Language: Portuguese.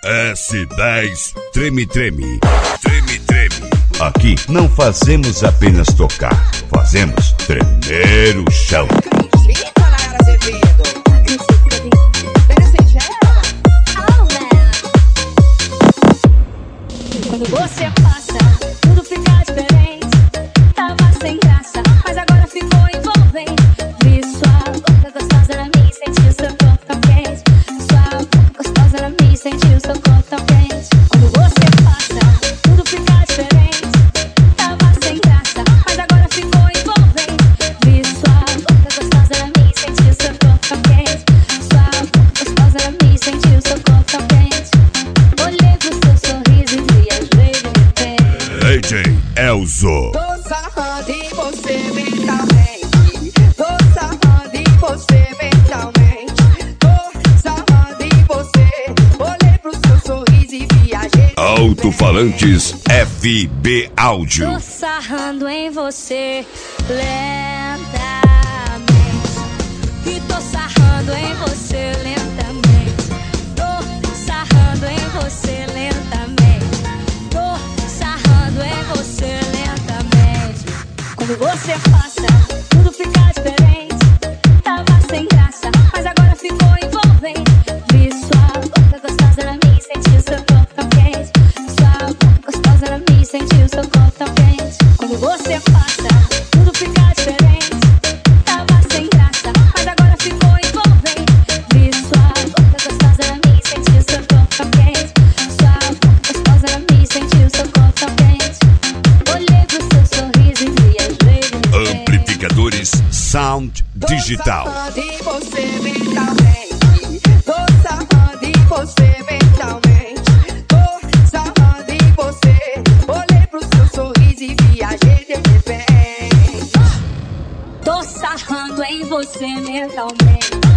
S10 Treme Treme. Treme Treme. Aqui não fazemos apenas tocar, fazemos tremer o chão. Quando você passa, tudo fica diferente. Tava sem graça, mas agora ficou envolvente. Vi sua boca gostosa na minha, senti o seu corpo tão quente. Sua boca gostosa na minha, senti o seu corpo tão quente. Quando você passa, tudo fica diferente. Tava sem graça, mas agora ficou envolvente. Vi sua boca gostosa na minha, senti o seu corpo tão quente. Sua boca gostosa na minha, senti o seu corpo tão quente. Olhei pro seu sorriso e viajei de repente. DJ Elzo. Tô sarrando em você mentalmente. Tô sarrando em você mentalmente. Tô sarrando em você. Olhei pro seu sorriso e viajei. Alto-falantes FB Áudio. Tô sarrando em você lentamente. E tô sarrando em você lentamente. Tô sarrando em você lentamente. Tô sarrando em você lentamente. Quando você passa, tudo fica diferente. Tava sem graça, mas agora ficou envolvente. Vi sua boca gostosa na minha, senti o seu corpo tão quente. Sua boca gostosa na minha, senti o seu corpo tão quente. Quando você passa, tudo fica diferente. Tava sem graça, mas agora ficou envolvente. Vi sua boca gostosa na minha, senti o seu corpo tão quente. Sua boca gostosa na minha, senti o seu corpo tão quente. Olhei pro seu sorriso e viajei de repente. Amplificadores Sound Digital. Tô sarrando em você mentalmente. Tô sarrando em você mentalmente. Tô sarrando em você. Olhei pro seu sorriso e viajei de repente. Tô sarrando em você mentalmente.